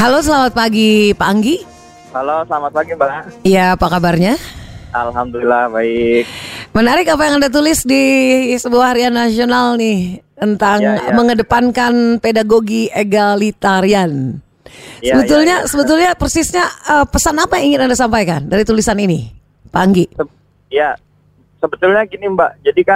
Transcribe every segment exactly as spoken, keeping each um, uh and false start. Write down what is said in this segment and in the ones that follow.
Halo, selamat pagi Pak Anggi. Halo, selamat pagi Mbak. Iya, apa kabarnya? Alhamdulillah baik. Menarik apa yang Anda tulis di sebuah harian nasional nih tentang ya, ya. mengedepankan pedagogi egalitarian. Ya, sebetulnya, ya, ya. sebetulnya persisnya uh, pesan apa yang ingin Anda sampaikan dari tulisan ini, Pak Anggi? Se- ya, sebetulnya gini Mbak. Jadi kan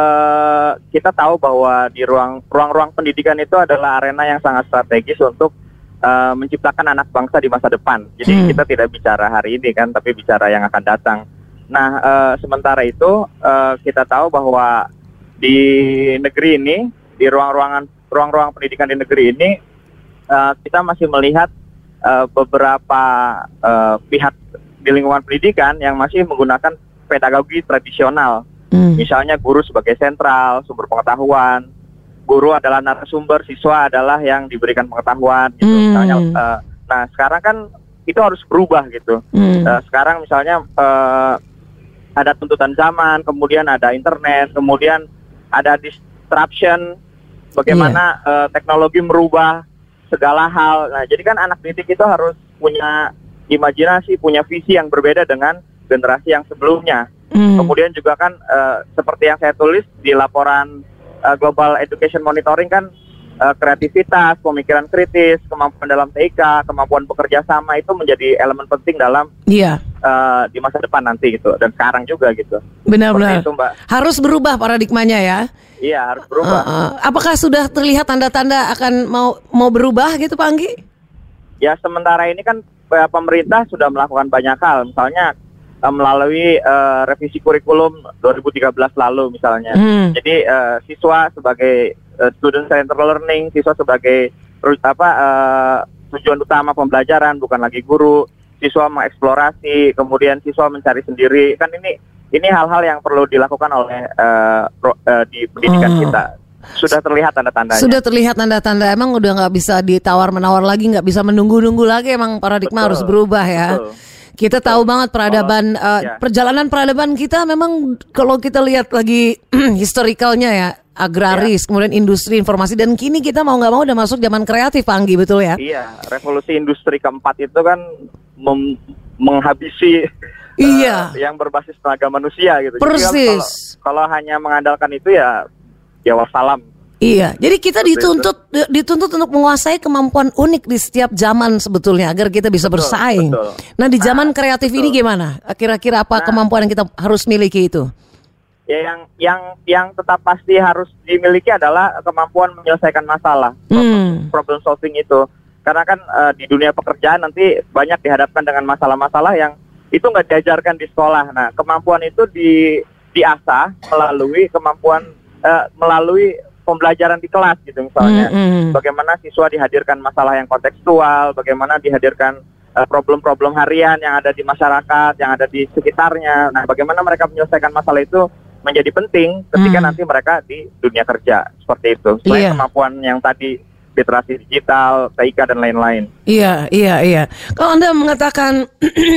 uh, kita tahu bahwa di ruang ruang-ruang pendidikan itu adalah arena yang sangat strategis untuk uh, menciptakan anak bangsa di masa depan. Jadi hmm. kita tidak bicara hari ini kan, tapi bicara yang akan datang. Nah, uh, sementara itu uh, kita tahu bahwa di negeri ini, di ruang-ruangan ruang-ruang pendidikan di negeri ini, uh, kita masih melihat uh, beberapa uh, pihak di lingkungan pendidikan yang masih menggunakan pedagogi tradisional. Hmm. Misalnya guru sebagai sentral, sumber pengetahuan, guru adalah narasumber, siswa adalah yang diberikan pengetahuan. Gitu. Hmm. Misalnya, uh, nah sekarang kan itu harus berubah gitu. Hmm. Uh, sekarang misalnya uh, ada tuntutan zaman, kemudian ada internet, kemudian ada disruption, bagaimana yeah. uh, teknologi merubah segala hal. Nah, jadi kan anak didik itu harus punya imajinasi, punya visi yang berbeda dengan generasi yang sebelumnya. Mm. Kemudian juga kan uh, seperti yang saya tulis di laporan uh, Global Education Monitoring kan, uh, kreativitas, pemikiran kritis, kemampuan dalam T I K, kemampuan bekerja sama itu menjadi elemen penting dalam yeah. uh, di masa depan nanti gitu, dan sekarang juga gitu. Benar-benar harus berubah paradigmanya ya. Iya, harus berubah. Uh, uh. Apakah sudah terlihat tanda-tanda akan mau mau berubah gitu Pak Anggi? Ya, sementara ini kan uh, pemerintah sudah melakukan banyak hal, misalnya uh, melalui uh, revisi kurikulum dua ribu tiga belas lalu misalnya. Hmm. Jadi uh, siswa sebagai uh, student centered learning, siswa sebagai apa uh, tujuan utama pembelajaran, bukan lagi guru. Siswa mengeksplorasi, kemudian siswa mencari sendiri. Kan ini ini hal-hal yang perlu dilakukan oleh uh, pro, uh, di pendidikan oh. kita. Sudah terlihat tanda-tandanya. Sudah terlihat tanda-tanda. Emang udah nggak bisa ditawar-menawar lagi, nggak bisa menunggu-nunggu lagi. Emang paradigma betul, harus berubah ya. Betul. Kita betul. tahu banget peradaban, oh, uh, ya. perjalanan peradaban kita memang kalau kita lihat lagi historicalnya ya, agraris, ya. kemudian industri informasi, dan kini kita mau nggak mau udah masuk zaman kreatif, Pak Anggi, betul ya? Iya, revolusi industri keempat itu kan mem- menghabisi iya. uh, yang berbasis tenaga manusia gitu. Persis. Jadi kalau, kalau hanya mengandalkan itu ya, ya wassalam. Iya, jadi kita dituntut dituntut untuk menguasai kemampuan unik di setiap zaman sebetulnya agar kita bisa betul, bersaing. Betul. Nah, di zaman nah, kreatif betul. ini gimana? Kira-kira apa nah, kemampuan yang kita harus miliki itu? Ya, yang yang yang tetap pasti harus dimiliki adalah kemampuan menyelesaikan masalah, hmm. problem solving itu. Karena kan uh, di dunia pekerjaan nanti banyak dihadapkan dengan masalah-masalah yang itu nggak diajarkan di sekolah. Nah, kemampuan itu di diasah melalui kemampuan uh, melalui pembelajaran di kelas gitu misalnya. Mm-hmm. Bagaimana siswa dihadirkan masalah yang kontekstual, bagaimana dihadirkan uh, problem-problem harian yang ada di masyarakat, yang ada di sekitarnya. Nah, bagaimana mereka menyelesaikan masalah itu menjadi penting ketika mm. nanti mereka di dunia kerja, seperti itu. Selain yeah. kemampuan yang tadi literasi digital, T I K dan lain-lain. Iya, iya, iya. Kalau Anda mengatakan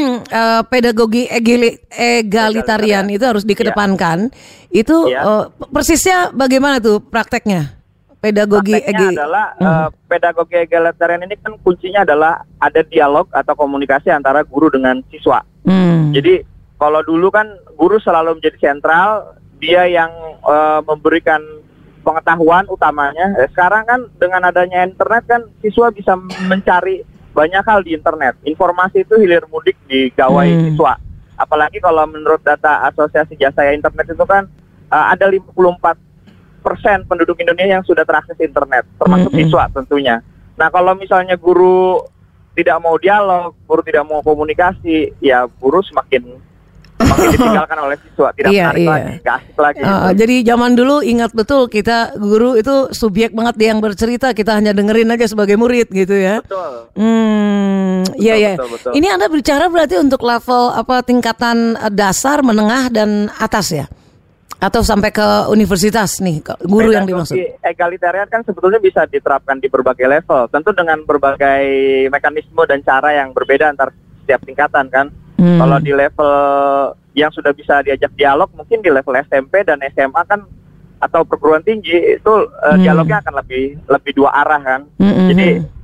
uh, pedagogi egalitarian, egalitarian itu harus dikedepankan, ya. itu ya. Uh, persisnya bagaimana tuh prakteknya? Pedagogi prakteknya egi- adalah hmm. uh, pedagogi egalitarian ini kan kuncinya adalah ada dialog atau komunikasi antara guru dengan siswa. Hmm. Jadi kalau dulu kan guru selalu menjadi sentral, dia yang uh, memberikan pengetahuan utamanya. Eh, sekarang kan dengan adanya internet kan siswa bisa mencari banyak hal di internet. Informasi itu hilir mudik di gawai hmm. siswa. Apalagi kalau menurut data Asosiasi Jasa Internet itu kan uh, ada lima puluh empat persen penduduk Indonesia yang sudah terakses internet, termasuk hmm. siswa tentunya. Nah, kalau misalnya guru tidak mau dialog, guru tidak mau komunikasi, ya guru semakin makin ditinggalkan oleh siswa, tidak iya, menarik iya. lagi, gak asik lagi. Uh, gitu. Jadi zaman dulu ingat betul kita guru itu subjek banget dia yang bercerita, kita hanya dengerin aja sebagai murid gitu ya. Betul. Hmm, iya ya. Ini Anda bicara berarti untuk level apa tingkatan dasar, menengah dan atas ya? Atau sampai ke universitas nih guru yang dimaksud? Egalitarian kan sebetulnya bisa diterapkan di berbagai level, tentu dengan berbagai mekanisme dan cara yang berbeda antar setiap tingkatan kan. Hmm. Kalau di level yang sudah bisa diajak dialog, mungkin di level S M P dan S M A kan, atau perguruan tinggi itu uh, hmm. dialognya akan lebih lebih dua arah kan. Hmm. Jadi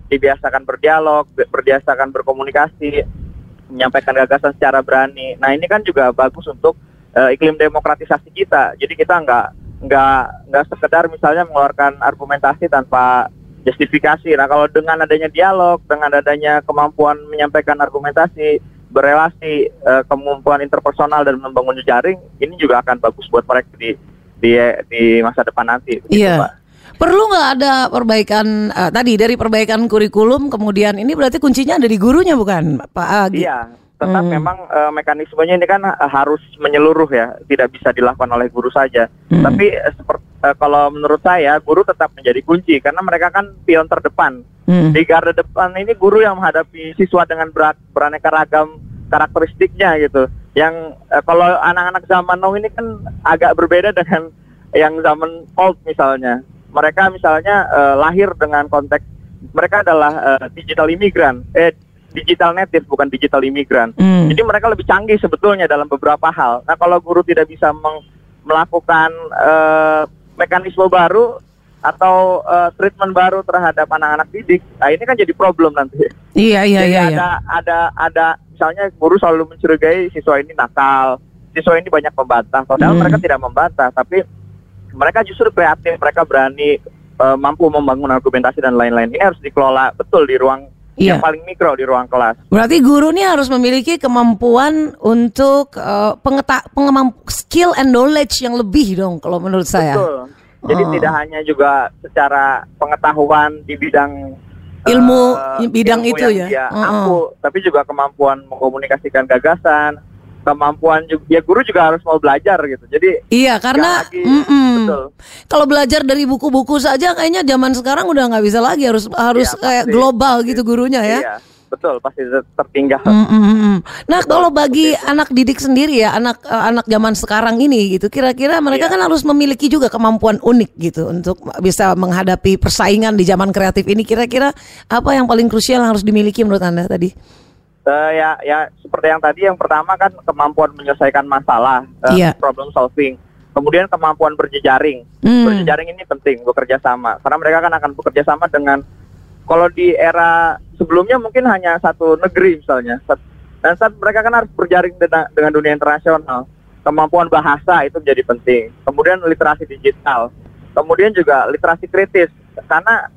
dibiasakan berdialog, berbiasakan berkomunikasi, menyampaikan gagasan secara berani. Nah ini kan juga bagus untuk uh, iklim demokratisasi kita. Jadi kita nggak nggak nggak sekedar misalnya mengeluarkan argumentasi tanpa justifikasi. Nah kalau dengan adanya dialog, dengan adanya kemampuan menyampaikan argumentasi, berelasi, uh, kemampuan interpersonal dan membangun jejaring, ini juga akan bagus buat mereka di di, di masa depan nanti. Iya. Pak. Perlu nggak ada perbaikan uh, tadi dari perbaikan kurikulum, kemudian ini berarti kuncinya ada di gurunya bukan Pak Agi? Iya, tetap hmm. memang uh, mekanismenya ini kan uh, harus menyeluruh ya, tidak bisa dilakukan oleh guru saja. Hmm. Tapi uh, seperti uh, kalau menurut saya guru tetap menjadi kunci karena mereka kan pion terdepan. Hmm. Di garda depan ini guru yang menghadapi siswa dengan berat, beraneka ragam karakteristiknya gitu. Yang uh, kalau anak-anak zaman now ini kan agak berbeda dengan yang zaman old misalnya. Mereka misalnya uh, lahir dengan konteks mereka adalah uh, digital imigran, eh digital native bukan digital imigran. Mm. Jadi mereka lebih canggih sebetulnya dalam beberapa hal. Nah kalau guru tidak bisa meng- melakukan uh, mekanisme baru atau uh, treatment baru terhadap anak-anak didik, nah ini kan jadi problem nanti. Iya iya jadi iya. Ada iya. ada ada misalnya guru selalu mencurigai siswa ini nakal, siswa ini banyak membantah. Padahal mm. mereka tidak membantah, tapi mereka justru kreatif, mereka berani uh, mampu membangun argumentasi dan lain-lain. Ini harus dikelola betul di ruang yeah. yang paling mikro, di ruang kelas. Berarti guru ini harus memiliki kemampuan untuk uh, pengeta- pengemamp- skill and knowledge yang lebih dong kalau menurut saya. Betul. Jadi oh. tidak hanya juga secara pengetahuan di bidang ilmu uh, bidang ilmu itu ya. Dia uh-uh. ampuh, tapi juga kemampuan mengkomunikasikan gagasan. Kemampuan juga, ya guru juga harus mau belajar gitu. Jadi iya karena lagi, betul. Kalau belajar dari buku-buku saja kayaknya zaman sekarang udah nggak bisa lagi, harus harus iya, kayak global gitu gurunya ya. Iya, betul pasti tertinggal. Mm-mm. Nah betul, kalau bagi anak didik sendiri ya, anak uh, anak zaman sekarang ini gitu, kira-kira mereka iya. kan harus memiliki juga kemampuan unik gitu untuk bisa menghadapi persaingan di zaman kreatif ini. Kira-kira apa yang paling krusial yang harus dimiliki menurut Anda tadi? Uh, ya, ya seperti yang tadi, yang pertama kan kemampuan menyelesaikan masalah, uh, yeah. problem solving. Kemudian kemampuan berjejaring. Mm. Berjejaring ini penting, bekerja sama. Karena mereka kan akan bekerja sama dengan, kalau di era sebelumnya mungkin hanya satu negeri misalnya. Dan saat mereka kan harus berjaring dengan, dengan dunia internasional. Kemampuan bahasa itu menjadi penting. Kemudian literasi digital. Kemudian juga literasi kritis. Karena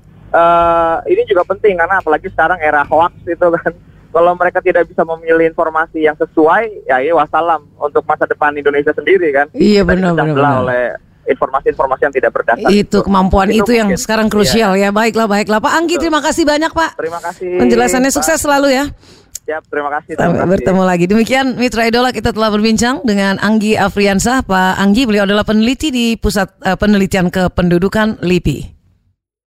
uh, ini juga penting, karena apalagi sekarang era hoax itu kan. Kalau mereka tidak bisa memilih informasi yang sesuai, ya iya wassalam untuk masa depan Indonesia sendiri kan. Iya benar-benar. Oleh informasi-informasi yang tidak berdasar. Itu kemampuan itu, itu yang mungkin sekarang krusial iya. ya. Baiklah, baiklah Pak Anggi, terima kasih banyak Pak. Terima kasih. Penjelasannya sukses selalu ya. Siap, terima kasih. Terima Sampai kasih. Bertemu lagi. Demikian Mitra Idola, kita telah berbincang dengan Anggi Afriansah. Pak Anggi, beliau adalah peneliti di Pusat uh, Penelitian Kependudukan L I P I.